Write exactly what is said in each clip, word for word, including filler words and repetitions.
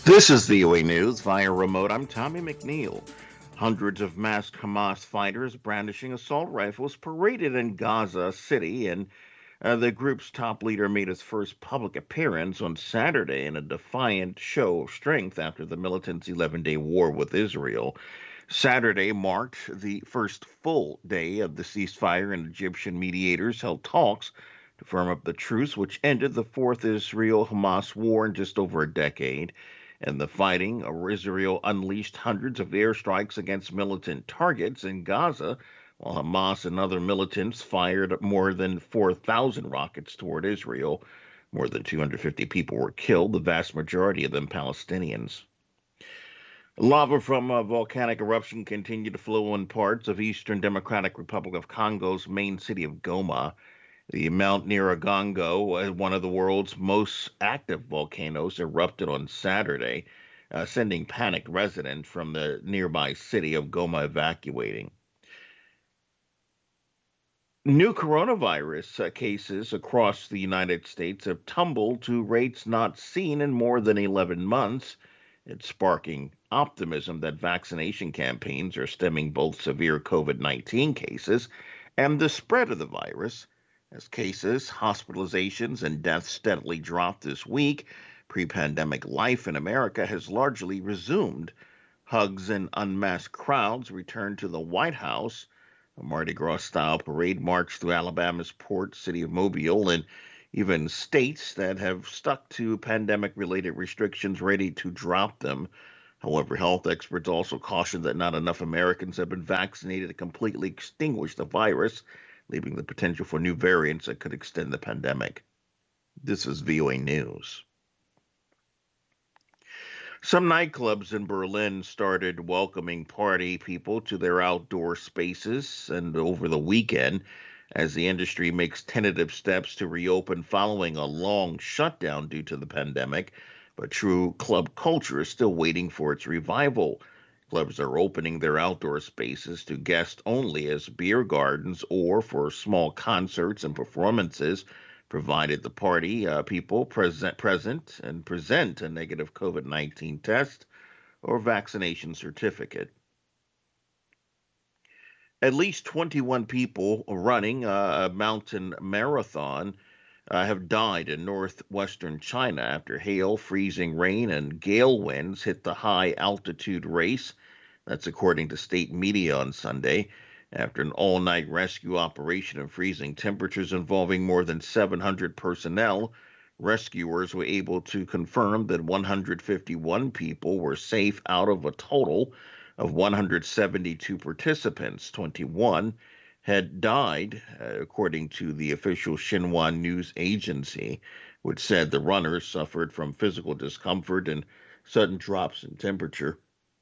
This is V O A News via remote. I'm Tommy McNeil. Hundreds of masked Hamas fighters brandishing assault rifles paraded in Gaza City, and uh, the group's top leader made his first public appearance on Saturday in a defiant show of strength after the militant's eleven day war with Israel. Saturday marked the first full day of the ceasefire, and Egyptian mediators held talks to firm up the truce, which ended the fourth Israel Hamas war in just over a decade. In the fighting, Israel unleashed hundreds of airstrikes against militant targets in Gaza, while Hamas and other militants fired more than four thousand rockets toward Israel. More than two hundred fifty people were killed, the vast majority of them Palestinians. Lava from a volcanic eruption continued to flow in parts of eastern Democratic Republic of Congo's main city of Goma. The Mount Nyiragongo, uh, one of the world's most active volcanoes, erupted on Saturday, uh, sending panicked residents from the nearby city of Goma evacuating. New coronavirus uh, cases across the United States have tumbled to rates not seen in more than eleven months. It's sparking optimism that vaccination campaigns are stemming both severe COVID nineteen cases and the spread of the virus. As cases, hospitalizations, and deaths steadily drop this week, pre pandemic life in America has largely resumed. Hugs and unmasked crowds returned to the White House. A Mardi Gras style parade marched through Alabama's port city of Mobile, and even states that have stuck to pandemic related restrictions ready to drop them. However, health experts also caution that not enough Americans have been vaccinated to completely extinguish the virus, leaving the potential for new variants that could extend the pandemic. This is V O A News. Some nightclubs in Berlin started welcoming party people to their outdoor spaces and over the weekend as the industry makes tentative steps to reopen following a long shutdown due to the pandemic. But true club culture is still waiting for its revival. Clubs are opening their outdoor spaces to guests only as beer gardens or for small concerts and performances, provided the party uh, people present, present and present a negative COVID nineteen test or vaccination certificate. At least twenty-one people running a mountain marathon uh, have died in northwestern China after hail, freezing rain, and gale winds hit the high altitude race. That's according to state media on Sunday. After an all night rescue operation in freezing temperatures involving more than seven hundred personnel, rescuers were able to confirm that one hundred fifty-one people were safe out of a total of one hundred seventy-two participants. twenty-one had died, uh, according to the official Xinhua news agency, which said the runners suffered from physical discomfort and sudden drops in temperature.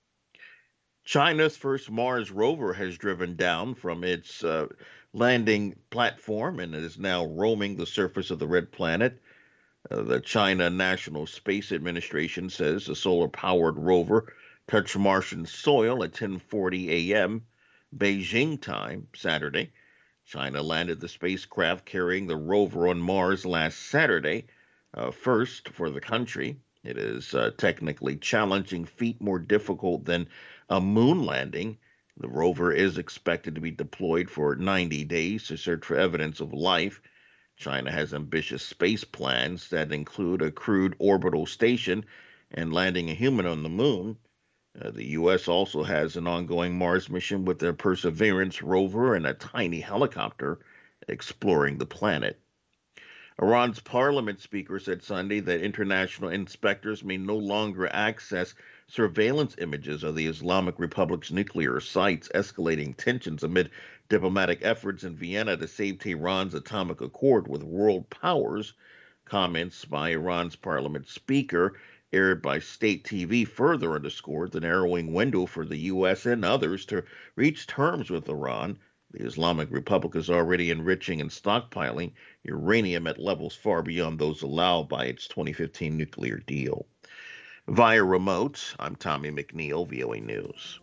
China's first Mars rover has driven down from its uh, landing platform and is now roaming the surface of the red planet. Uh, the China National Space Administration says the solar-powered rover touched Martian soil at ten forty a m. Beijing time Saturday. China landed the spacecraft carrying the rover on Mars last Saturday, uh, first for the country. It is a technically challenging feat, more difficult than a moon landing. The rover is expected to be deployed for ninety days to search for evidence of life. China has ambitious space plans that include a crewed orbital station and landing a human on the moon. Uh, the U S also has an ongoing Mars mission with their Perseverance rover and a tiny helicopter exploring the planet. Iran's parliament speaker said Sunday that international inspectors may no longer access surveillance images of the Islamic Republic's nuclear sites, escalating tensions amid diplomatic efforts in Vienna to save Tehran's atomic accord with world powers. Comments by Iran's parliament speaker, aired by state T V, further underscored the narrowing window for the U S and others to reach terms with Iran. The Islamic Republic is already enriching and stockpiling uranium at levels far beyond those allowed by its twenty fifteen nuclear deal. Via remote, I'm Tommy McNeil, V O A News.